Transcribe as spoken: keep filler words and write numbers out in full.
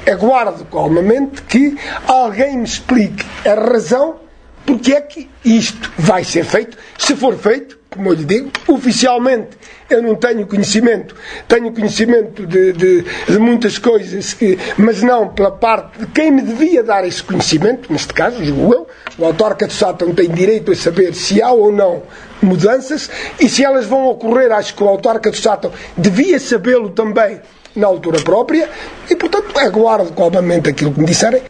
aguardo calmamente que alguém me explique a razão porque é que isto vai ser feito, se for feito, como eu lhe digo, oficialmente eu não tenho conhecimento, tenho conhecimento de, de, de muitas coisas, que, mas não pela parte de quem me devia dar esse conhecimento, neste caso, julgo eu, o autarca do Sátão tem direito a saber se há ou não mudanças, e se elas vão ocorrer, acho que o autarca do Sátão devia sabê-lo também na altura própria, e portanto aguardo calmamente aquilo que me disserem.